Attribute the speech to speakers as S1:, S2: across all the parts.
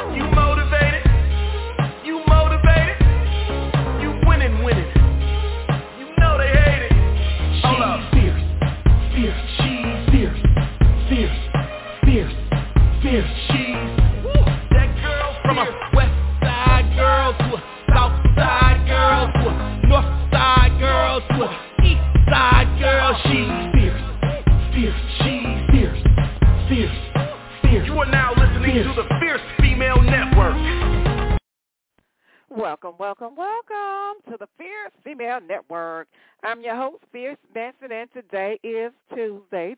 S1: You motivated? You motivated? You winning. You know they hate it. Hold up.
S2: Fierce, she's fierce. She's
S1: that girl from a west side girl to a south side girl to a north side girl to a east side girl. She's
S2: fierce. She's fierce.
S1: You are now listening to the Fierce Female Network.
S3: Welcome to the Fierce Female Network. I'm your host, Fierce Benson, and today is Tuesday,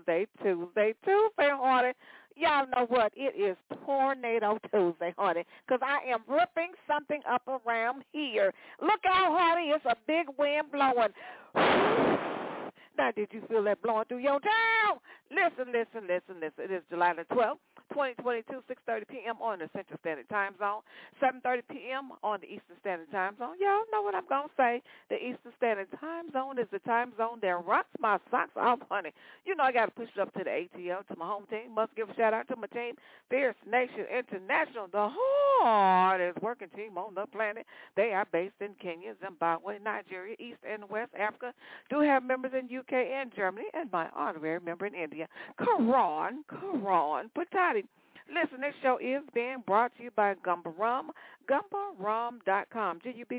S3: honey. Y'all know what? It is Tornado Tuesday, honey, because I am ripping something up around here. Look out, honey. It's a big wind blowing. Now, did you feel that blowing through your town? Listen. It is July the 12th, 2022, 6:30 p.m. on the Central Standard Time Zone, 7:30 p.m. on the Eastern Standard Time Zone. Y'all know what I'm going to say. The Eastern Standard Time Zone is the time zone that rocks my socks off, honey. You know I got to push it up to the ATL, to my home team. Must give a shout-out to my team, Fierce Nation International, the hardest working team on the planet. They are based in Kenya, Zimbabwe, Nigeria, East and West Africa. Do have members in UK and Germany, and my honorary member in India, Karan Patati. Listen, this show is being brought to you by Gumba Rum, GumbaRum.com,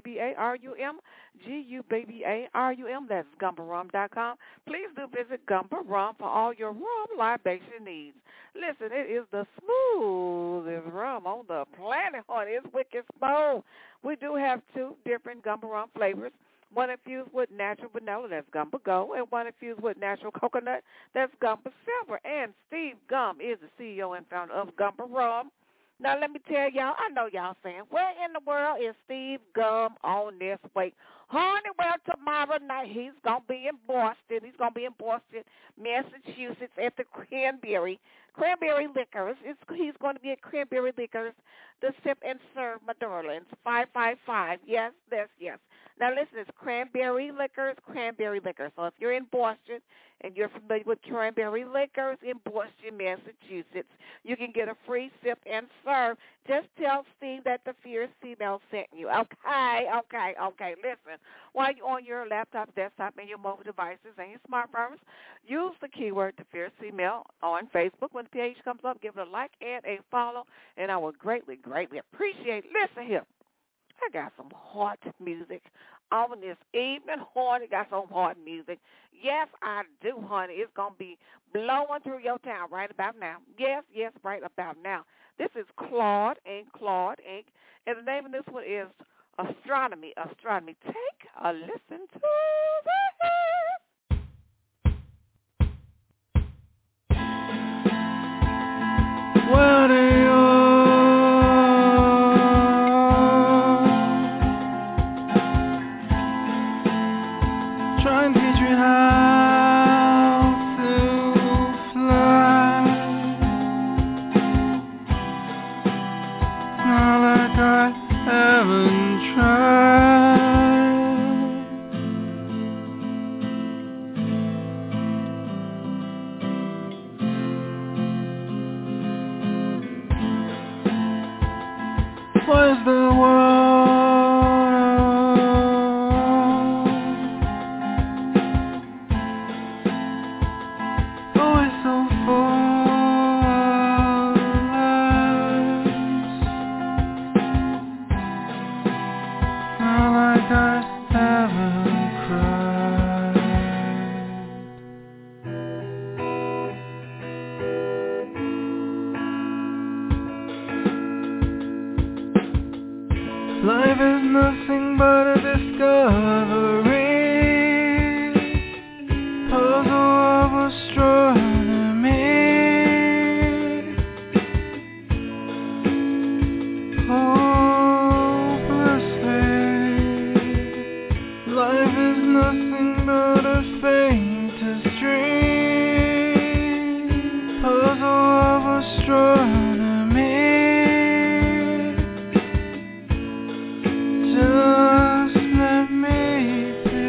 S3: GumbaRum, that's GumbaRum.com. Please do visit Gumba Rum for all your rum libation needs. Listen, it is the smoothest rum on the planet, honey. It's wicked smooth. We do have two different Gumba Rum flavors. One infused with natural vanilla, that's Gumba Go, and one infused with natural coconut, that's Gumba Silver. And Steve Gum is the CEO and founder of Gumba Rum. Now, let me tell y'all, I know y'all saying, where in the world is Steve Gum on this week? Honey, well, tomorrow night he's going to be in Boston. He's going to be in Boston, Massachusetts at the Cranberry Liquors. He's going to be at Cranberry Liquors, the Sip and Serve, my darlings, 555. Yes. Now, listen, it's Cranberry Liquors. So if you're in Boston and you're familiar with Cranberry Liquors in Boston, Massachusetts, you can get a free Sip and Serve. Just tell Steve that the Fierce Female sent you. Okay. Listen, while you're on your laptop, desktop, and your mobile devices and your smartphones, use the keyword The Fierce Female on Facebook. When the page comes up, give it a like and a follow, and I will greatly appreciate it. Listen here. I got some hot music on this evening, honey. Got some hot music. Yes, I do, honey. It's going to be blowing through your town right about now. Yes, right about now. This is Claude Inc. And the name of this one is Astronomy. Take a listen to this.
S2: what are you? Try and teach me how to fly. Not like I haven't tried. Was the life is nothing but a discovery, puzzle of astronomy, hopelessly. Life is nothing but a faintest dream, puzzle of astronomy. Just let me be.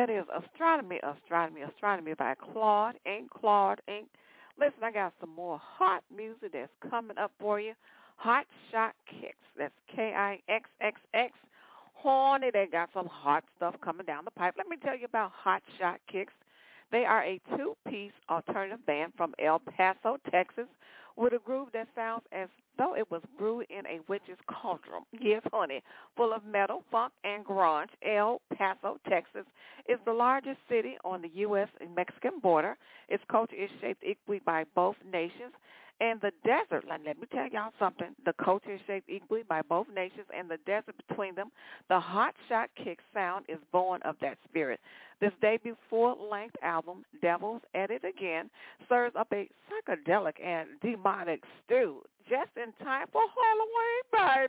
S3: That is Astronomy by Claude Inc. Listen, I got some more hot music that's coming up for you. Hot Shot Kicks. That's Kixxx. Horny, they got some hot stuff coming down the pipe. Let me tell you about Hot Shot Kicks. They are a two-piece alternative band from El Paso, Texas, with a groove that sounds as though it was brewed in a witch's cauldron. Yes, honey, full of metal, funk, and grunge. El Paso, Texas, is the largest city on the U.S. and Mexican border. Its culture is shaped equally by both nations. And the desert, let me tell y'all something, the culture is shaped equally by both nations and the desert between them. The Hot Shot Kick sound is born of that spirit. This debut full-length album, Devil's at It Again, serves up a psychedelic and demonic stew just in time for Halloween,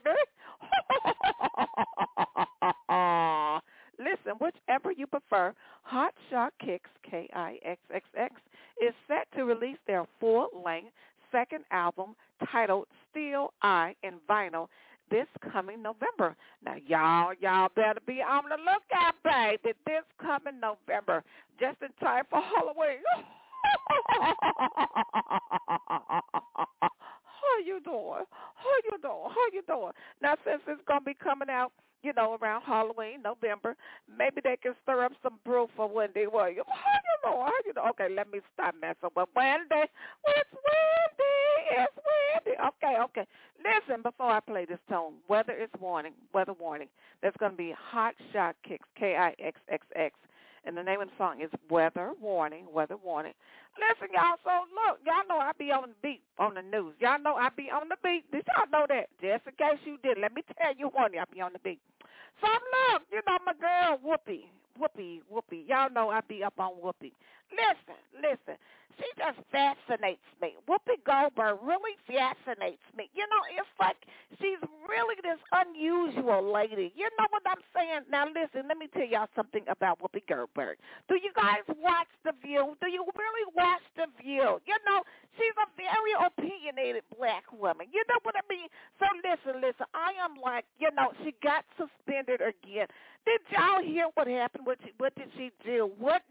S3: baby. Listen, whichever you prefer, Hot Shot Kicks, Kixxx, is set to release their full-length second album titled Still I in vinyl this coming November. Now, y'all better be on the lookout, baby, this coming November, just in time for Halloween. How you doing? Now, since it's going to be coming out, around Halloween, November, maybe they can stir up some brew for Wendy Williams. How you know? Okay, let me stop messing with Wendy. It's Wendy. Okay. Listen, before I play this tone, weather warning. That's going to be Hot Shot Kicks, Kixxx. And the name of the song is Weather Warning. Listen, y'all, so look, y'all know I be on the beat on the news. Y'all know I be on the beat. Did y'all know that? Just in case you did, let me tell you one, I be on the beat. So look, my girl Whoopi. Y'all know I be up on Whoopi. Listen. She just fascinates me. Whoopi Goldberg really fascinates me. It's like she's really this unusual lady. You know what I'm saying? Now, listen, let me tell y'all something about Whoopi Goldberg. Do you guys watch The View? Do you really watch The View? She's a very opinionated black woman. You know what I mean? So listen, I am like, she got suspended again. Did y'all hear what happened? What did she do?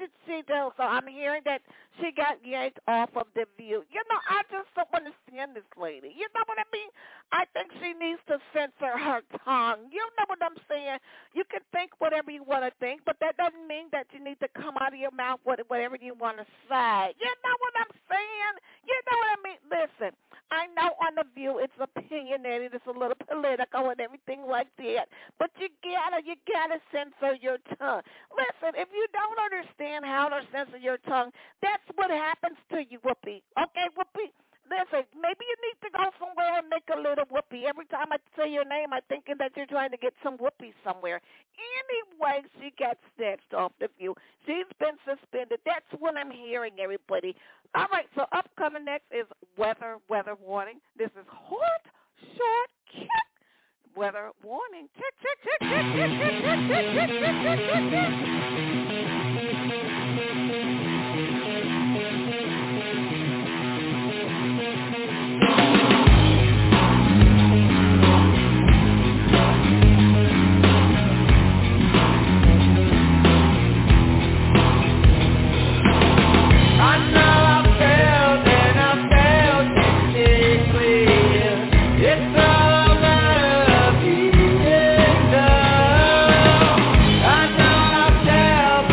S3: So I'm hearing that she got yanked off of The View. I just don't understand this lady. You know what I mean? I think she needs to censor her tongue. You know what I'm saying? You can think whatever you want to think, but that doesn't mean that you need to come out of your mouth whatever you want to say. You know what I'm saying? You know what I mean? Listen, I know on The View it's opinionated, it's a little political and everything like that, but you gotta censor your tongue. Listen, if you don't understand how to censor your tongue, that's what happens to you, Whoopi. Okay, Whoopi? Listen, maybe you need to go somewhere and make a little whoopee. Every time I say your name, I'm thinking that you're trying to get some whoopee somewhere. Anyway, she got snatched off The View. She's been suspended. That's what I'm hearing, everybody. All right, so upcoming next is weather warning. This is Hot Shot Kick. Weather warning. Check.
S2: I know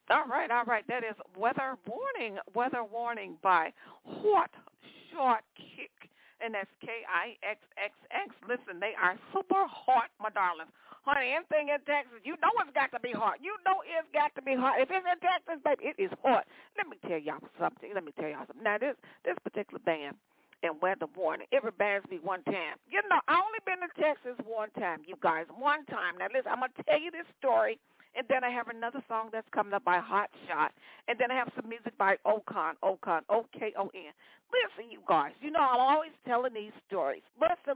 S3: All right, all right. That is Weather Warning by Hot Short Kick. And that's Kixxx. Listen, they are super hot, my darlings. Honey, anything in Texas, you know it's got to be hot. You know it's got to be hot. If it's in Texas, baby, it is hot. Let me tell y'all something. Now, this particular band and Weather Warning, it reminds me one time. You know, I only been to Texas one time, you guys, one time. Now, listen, I'm going to tell you this story. And then I have another song that's coming up by Hot Shot. And then I have some music by Okon, O-K-O-N. Listen, you guys, you know, I'm always telling these stories. Listen.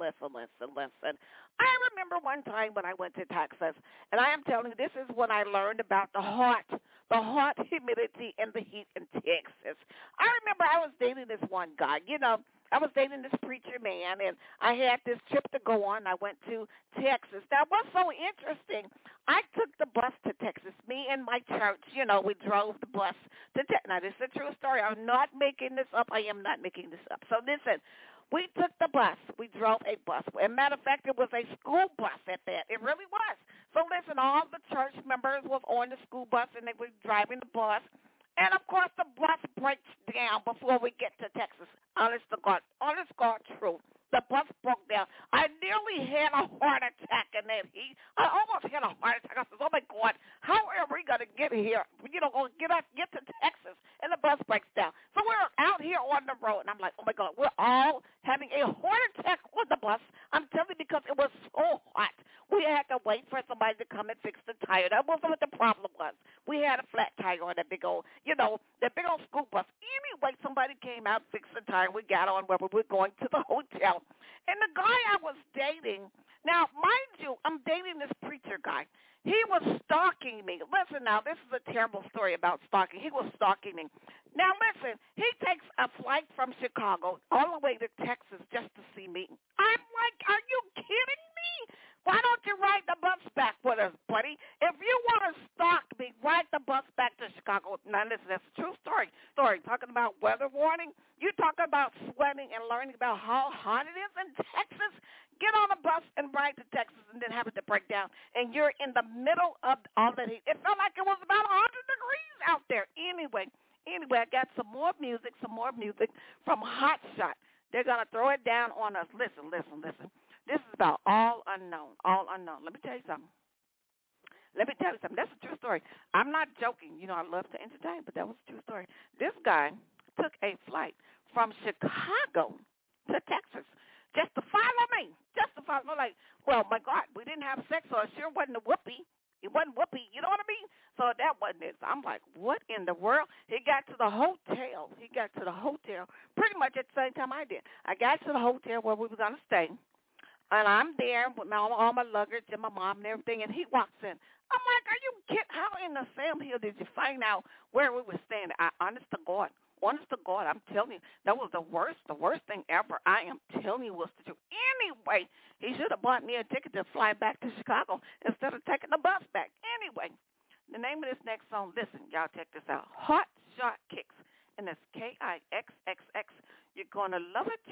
S3: I remember one time when I went to Texas, and I am telling you, this is when I learned about the hot humidity and the heat in Texas. I remember I was dating this one guy, you know. I was dating this preacher man, and I had this trip to go on. I went to Texas. Now, what's so interesting, I took the bus to Texas. Me and my church, you know, we drove the bus to Texas. Now, this is a true story. I'm not making this up. I am not making this up. So, listen, we took the bus. We drove a bus. As a matter of fact, it was a school bus at that. It really was. So, listen, all the church members was on the school bus, and they were driving the bus. And, of course, the bus breaks down before we get to Texas. Honest to God, true. The bus broke down. I nearly had a heart attack in that heat. I almost had a heart attack. I said, oh, my God, how are we going to get here? You know, get to Texas, and the bus breaks down. So we're out here on the road, and I'm like, oh, my God, we're all having a heart attack on the bus. I'm telling you, because it was so hot. We had to wait for somebody to come and fix the tire. That wasn't what the problem was. We had a flat tire on that big old, you know, that big old school bus. Anyway, somebody came out, fixed the tire. We got on where we were going to the hotel. And the guy I was dating, now, mind you, I'm dating this preacher guy. He was stalking me. Listen now, this is a terrible story about stalking. He was stalking me. Now, listen, he takes a flight from Chicago all the way to Texas just to see me. I'm like, are you kidding me? Why don't you ride the bus back with us, buddy? If you want to stalk me, ride the bus back to Chicago. Now, listen, that's a true story. Talking about weather warning, you talking about sweating and learning about how hot it is in Texas. Get on a bus and ride to Texas and then have it to break down. And you're in the middle of all that heat. It felt like it was about 100 degrees out there. Anyway, I got some more music from Hot Shot. They're going to throw it down on us. Listen. This is about All Unknown. Let me tell you something. That's a true story. I'm not joking. You know, I love to entertain, but that was a true story. This guy took a flight from Chicago to Texas just to follow me. Like, well, my God, we didn't have sex, so it sure wasn't a whoopee. It wasn't whoopee, you know what I mean? So that wasn't it. So I'm like, what in the world? He got to the hotel pretty much at the same time I did. I got to the hotel where we were going to stay. And I'm there with all my luggage and my mom and everything, and he walks in. I'm like, are you kidding? How in the Sam Hill did you find out where we were staying? Honest to God, I'm telling you, that was the worst thing ever. I am telling you was the truth. Anyway, he should have bought me a ticket to fly back to Chicago instead of taking the bus back. Anyway, the name of this next song, listen, y'all check this out. Hot Shot Kicks, and it's Kixxx. You're going to love it.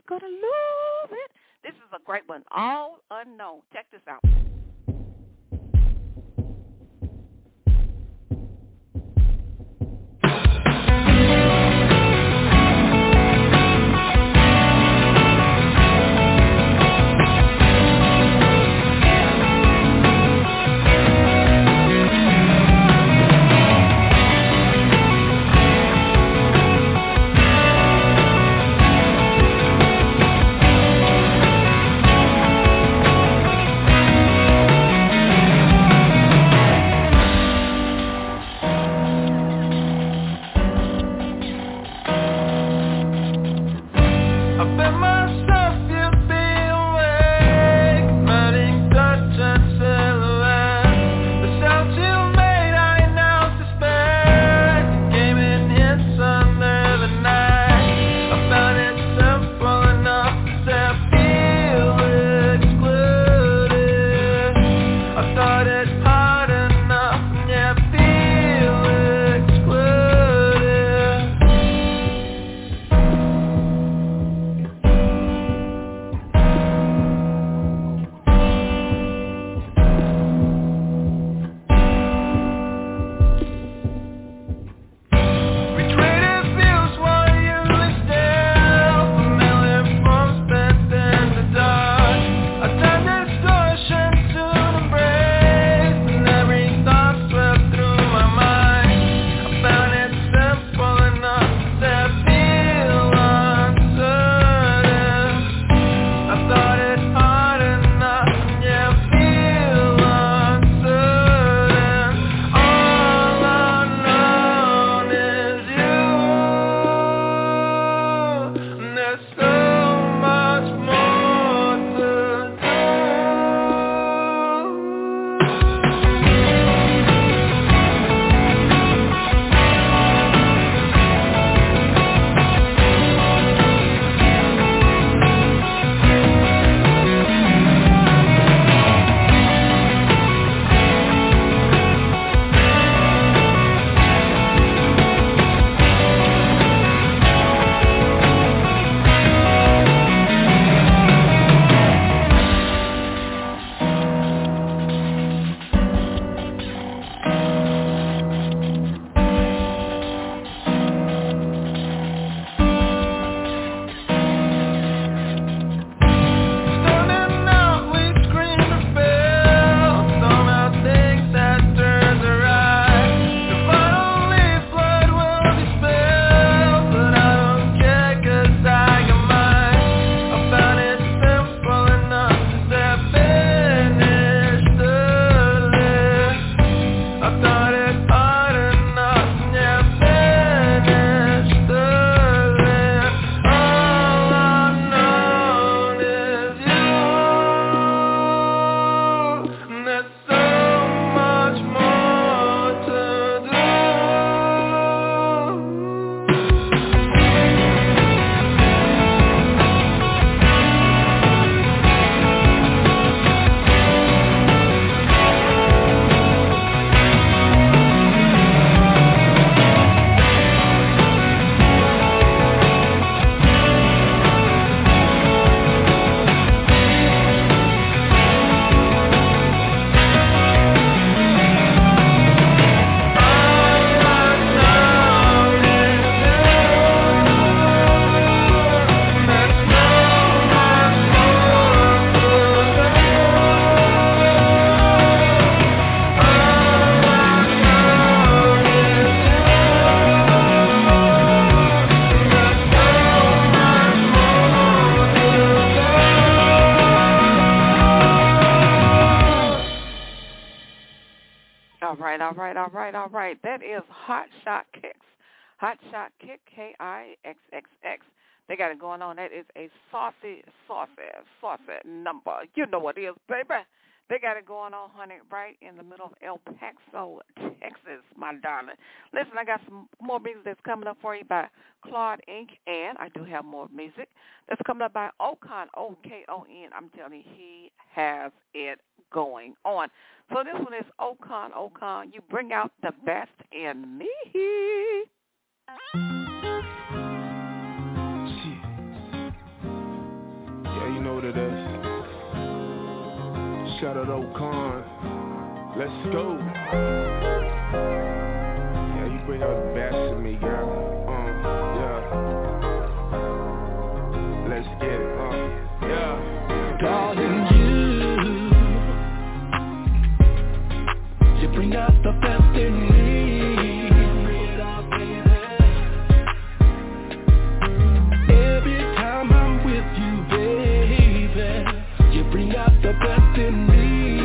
S3: This is a great one. All Unknown. Check this out. All right. That is Hot Shot Kicks. Hot Shot Kick, KIXXX. They got it going on. That is a saucy number. You know what it is, baby. They got it going on, honey, right in the middle of El Paso, Texas, my darling. Listen, I got some more music that's coming up for you by Claude Inc., and I do have more music that's coming up by Okon, O-K-O-N. I'm telling you, he has it going on. So this one is Okon. You bring out the best in me.
S4: Shit. Yeah, you know what it is. Shout out Okon. Let's go. Yeah, you bring out the best in me, girl. Yeah. Let's get it. Yeah.
S1: Darling, you bring out the best in me. Every time I'm with you, baby, you bring out the best in me.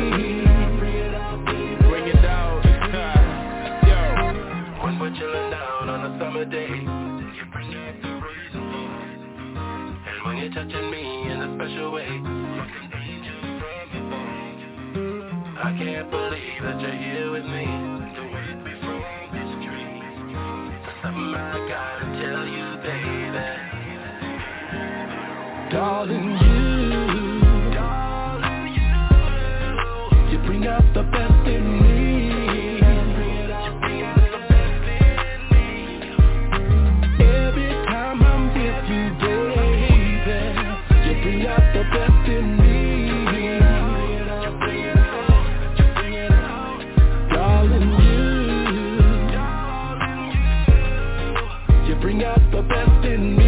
S4: Bring it out. Yo.
S1: When we're chilling down on a summer day, you bring out the reason. And when you're touching me in a special way, like an angel from above. I can't believe that you're here with me, to wake me from this dream. There's something I gotta tell you, baby. Darling, you bring out the best in me. Every time I'm with you, baby, you bring out the best in me. Darling, you bring out the best in me.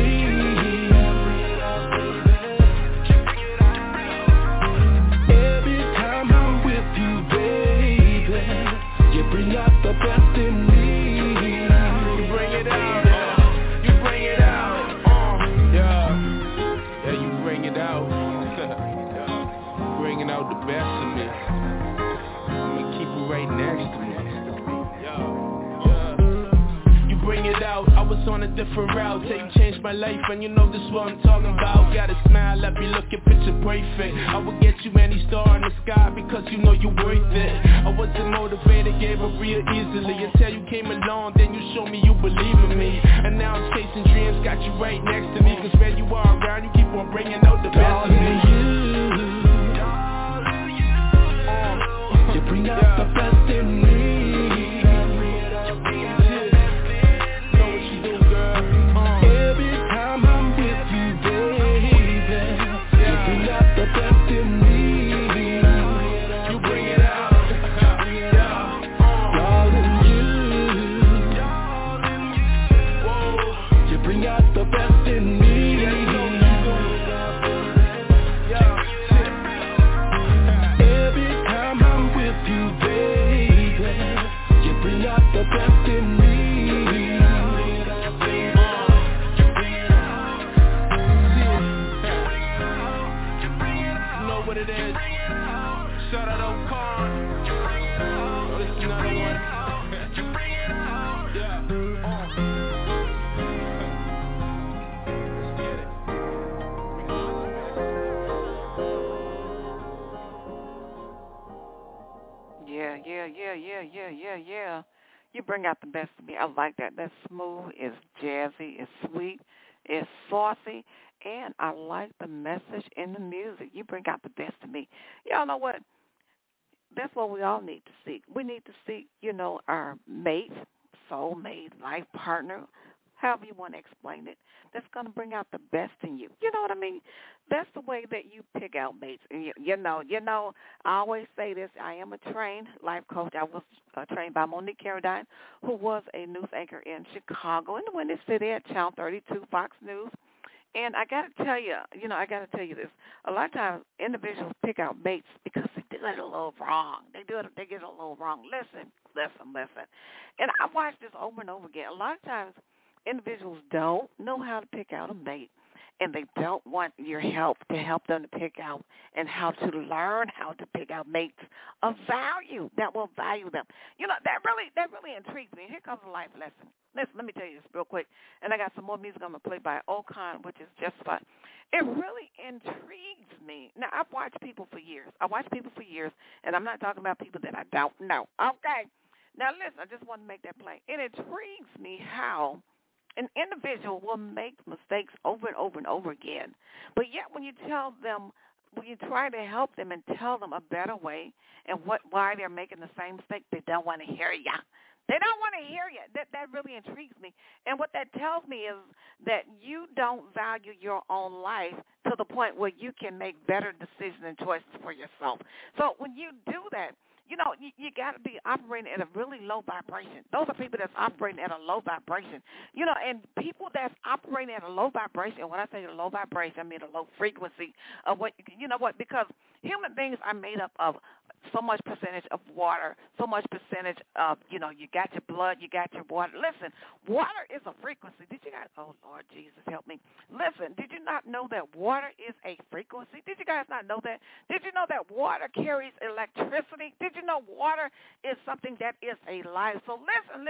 S1: Every time I'm with you, baby, you bring out the best in me.
S4: You bring it out. You bring it out. Yeah. Yeah, you bring it out. Bringing out the best of me. I'ma keep it right next to me. You bring it out. I was on a different route. Say you changed my life, and you know this what I'm talking about. Got a smile, let me look at picture perfect. I will get you any star in the sky because you know you worth it. I wasn't motivated, gave up real easily until you came along, then you showed me you believe in me. And now I'm chasing dreams, got you right next to me. Cause where you are around, you keep on bringing out the best of me.
S1: You bring out the best in me.
S4: Know what you do, girl.
S1: Every time I'm with you, baby, you bring out the best in me.
S4: You bring it out.
S1: Darling, you bring out the best in me. Every time I'm with you, baby, you bring out the best in me.
S4: You know what it is. Shout out Okon. Oh, this is another one. Yeah. Let's get it.
S3: Yeah. You bring out the best of me. I like that. That's smooth, it's jazzy, it's sweet, it's saucy, and I like the message in the music. You bring out the best of me. Y'all know what? That's what we all need to seek. We need to seek, our mate, soulmate, life partner, however you want to explain it, that's going to bring out the best in you. You know what I mean? That's the way that you pick out mates. And you know, I always say this. I am a trained life coach. I was trained by Monique Carradine, who was a news anchor in Chicago in the Windy City at Channel 32 Fox News. And I got to tell you, this. A lot of times individuals pick out mates because they do it a little wrong. They get it a little wrong. Listen. And I watched this over and over again. A lot of times individuals don't know how to pick out a mate. and they don't want your help to help them to pick out and how to learn how to pick out mates of value that will value them. You know, that really intrigues me. Here comes a life lesson. Listen, let me tell you this real quick, and I got some more music I'm going to play by Ocon, which is just fun. It really intrigues me. Now, I've watched people for years. And I'm not talking about people that I don't know. Okay? Now, listen, I just want to make that plain. It intrigues me how an individual will make mistakes over and over and over again, but yet when you try to help them and tell them a better way and why they're making the same mistake, they don't want to hear you. They don't want to hear you. That really intrigues me. And what that tells me is that you don't value your own life to the point where you can make better decisions and choices for yourself. So when you do that, you know, you got to be operating at a really low vibration. Those are people that's operating at a low vibration. You know, and people that's operating at a low vibration, when I say a low vibration, I mean a low frequency of what, you know what, because human beings are made up of so much percentage of water, so much percentage of, you know, you got your blood, you got your water. Listen, water is a frequency. Did you guys, oh, Lord Jesus, help me. Listen, did you not know that water is a frequency? Did you guys not know that? Did you know that water carries electricity? Did you know water is something that is a life? So listen.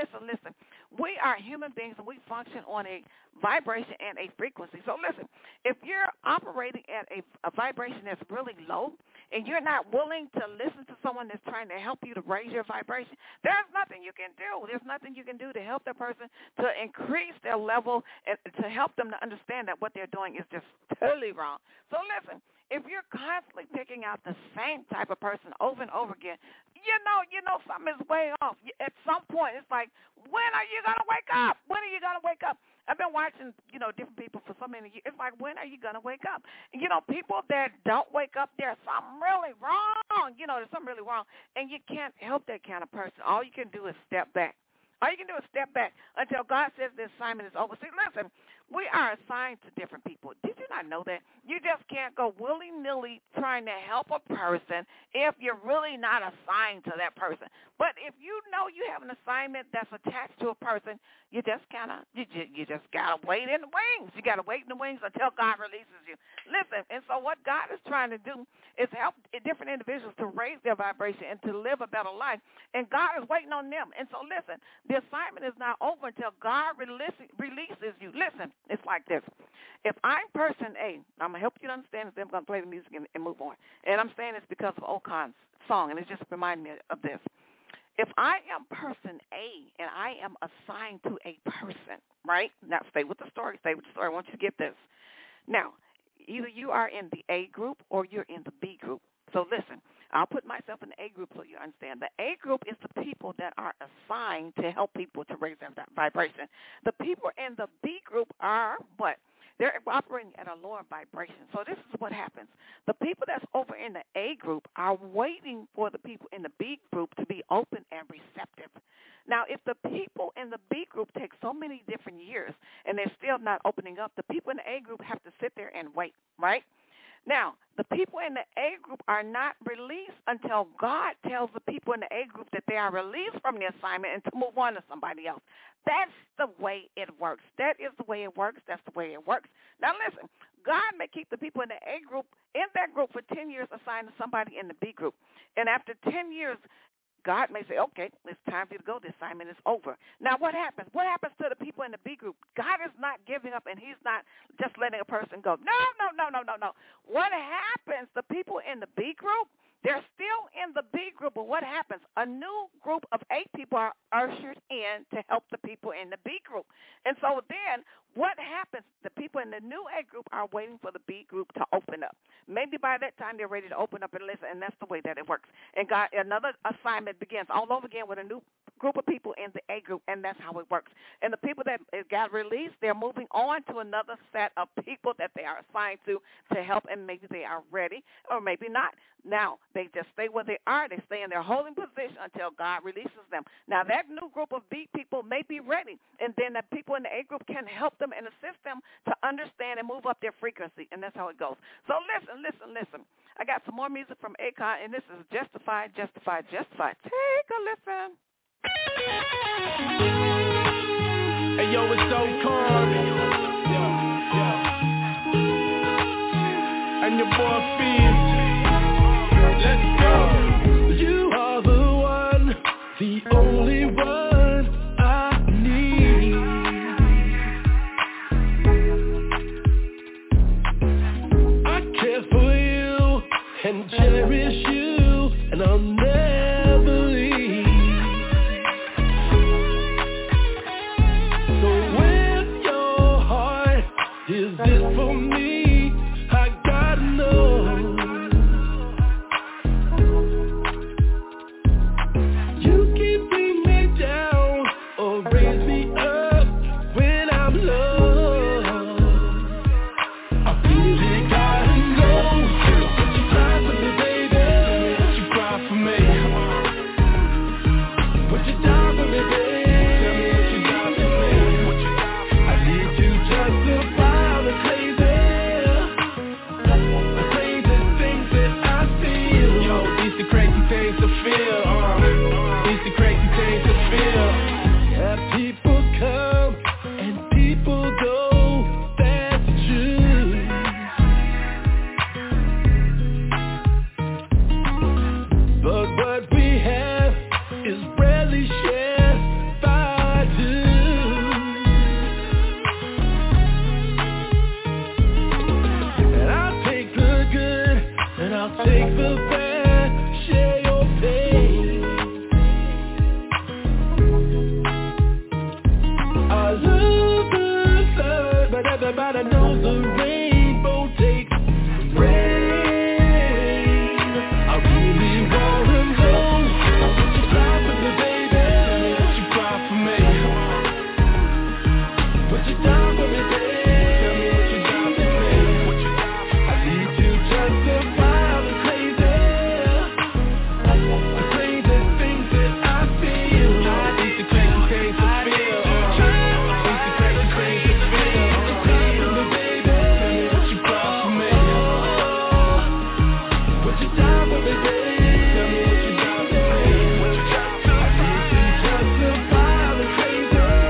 S3: We are human beings, and we function on a vibration and a frequency. So listen, if you're operating at a vibration that's really low, and you're not willing to listen to someone that's trying to help you to raise your vibration, there's nothing you can do. There's nothing you can do to help that person to increase their level and to help them to understand that what they're doing is just totally wrong. So listen, if you're constantly picking out the same type of person over and over again, you know something is way off. At some point, it's like, when are you going to wake up? When are you going to wake up? I've been watching, you know, different people for so many years. It's like, when are you going to wake up? You know, people that don't wake up, there's something really wrong. You know, there's something really wrong. And you can't help that kind of person. All you can do is step back. All you can do is step back until God says the assignment is over. See, listen, we are assigned to different people. Did you not know that? You just can't go willy-nilly trying to help a person if you're really not assigned to that person. But if you know you have an assignment that's attached to a person, you just got to wait in the wings. You got to wait in the wings until God releases you. Listen, and so what God is trying to do is help different individuals to raise their vibration and to live a better life. And God is waiting on them. And so listen, the assignment is not over until God releases you. Listen, it's like this. If I'm person A, I'm going to help you to understand this. I'm going to play the music and move on. And I'm saying this because of Ocon's song, and it just reminded me of this. If I am person A and I am assigned to a person, right? Now, stay with the story. I want you to get this. Now, either you are in the A group or you're in the B group. So listen, I'll put myself in the A group so you understand. The A group is the people that are assigned to help people to raise their vibration. The people in the B group are what? They're operating at a lower vibration. So this is what happens. The people that's over in the A group are waiting for the people in the B group to be open and receptive. Now, if the people in the B group take so many different years and they're still not opening up, the people in the A group have to sit there and wait, right? Now, the people in the A group are not released until God tells the people in the A group that they are released from the assignment and to move on to somebody else. That's the way it works. That is the way it works. That's the way it works. Now, listen, God may keep the people in the A group in that group for 10 years assigned to somebody in the B group. And after 10 years, God may say, okay, it's time for you to go. The assignment is over. Now, what happens? What happens to the people in the B group? God is not giving up, and he's not just letting a person go. No. What happens? The people in the B group, they're still in the B group, but what happens? A new group of 8 people are ushered in to help the people in the B group. And so then what happens? The people in the new A group are waiting for the B group to open up. Maybe by that time they're ready to open up and listen, and that's the way that it works. And God, another assignment begins all over again with a new group of people in the A group, and that's how it works. And the people that got released, they're moving on to another set of people that they are assigned to help, and maybe they are ready or maybe not. Now, they just stay where they are. They stay in their holding position until God releases them. Now, that new group of B people may be ready, and then the people in the A group can help them and assist them to understand and move up their frequency, and that's how it goes. So listen. I got some more music from Akon, and this is Justified. Take a listen.
S4: Hey, yo, it's Ocon. Yeah. and your boy Fizz. Let's go. You are the one, the only one I need. I care for you and cherish you, and I'll never leave. So when your heart is it for me, I gotta know. You can bring me down or raise me up when I'm low. I really gotta know. Would you cry for me, baby? Would you cry for me? Would you die for me, baby? Tell me would you die for me? I need to justify the crazy things that I feel. Yo, these the crazy things to feel. These the crazy things to feel. Yeah, people come and people go. That's true. But what we have is rarely shared by two. And I'll take the good and I'll take the bad. Share your pain. I love the sun, but everybody knows the rainbow takes rain. I really wanna know. Would you cry for me, baby? Would you cry for me? Would you die for me, baby? Tell me would you die for me? I need to justify the crazy things that I feel. These the crazy things to feel. These the crazy things to feel. Cry for me, baby. Tell me would you cry for me? Would you die for me, baby? Tell me would you die for me? I need to justify the crazy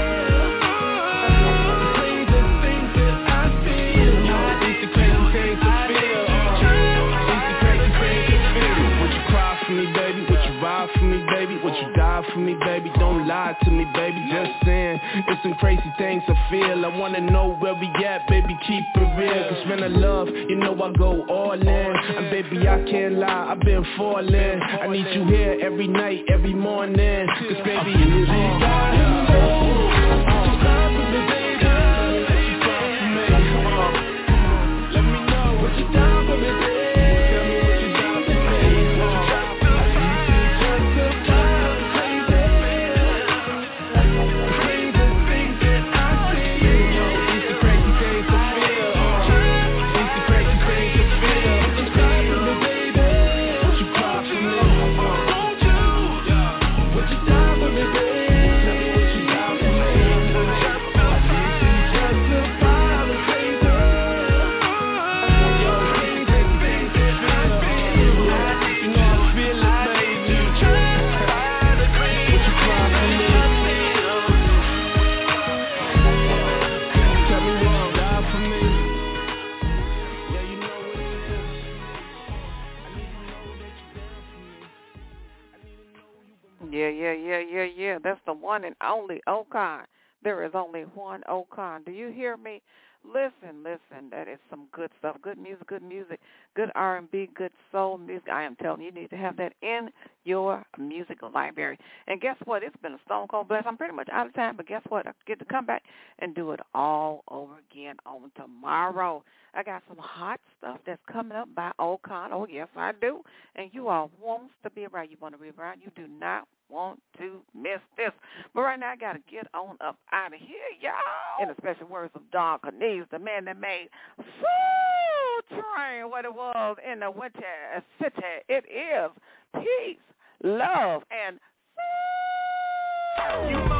S4: things that I feel. These the crazy things to feel. These the crazy things to feel. Would you cry for me, baby? Would you ride for me, baby? Would you die for me, baby? Don't lie to me, baby. Just saying, it's some crazy things I feel. I wanna know where we at, baby. Keep it real. Cause when I love, you know I go all in. And baby, I can't lie, I've been falling. I need you here every night, every morning. Cause baby, you really gotta know. Would you cry for me, baby? Would you cry for me? Let me know. Would you die for me, baby? Tell me would you die for me? I need to justify the crazy things that I feel. These the crazy things to feel. These the crazy things to feel. Would you cry for me, baby? Would you cry for me? Won't you? Would you die for me, baby? Tell me would you die for me? I need to justify the crazy things that I feel. You know I feel it, baby. Would you cry for me? Tell me won't you die for me? Yeah, you know what it is. I need to know that you're down for me. I need to know you been
S3: Yeah. That's the one and only Okon. There is only one Okon. Do you hear me? Listen. That is some good stuff. Good music, good R&B, good soul music. I am telling you, you need to have that in your musical library. And guess what? It's been a stone cold blast. I'm pretty much out of time, but guess what? I get to come back and do it all over again on tomorrow. I got some hot stuff that's coming up by Okon. Oh, yes, I do. And you all want to be around. You want to be around. You do not want to miss this. But right now, I got to get on up out of here, y'all. In the special words of Don Cornelius, the man that made Soul Train what it was in the Winter City. It is peace, love, and soul.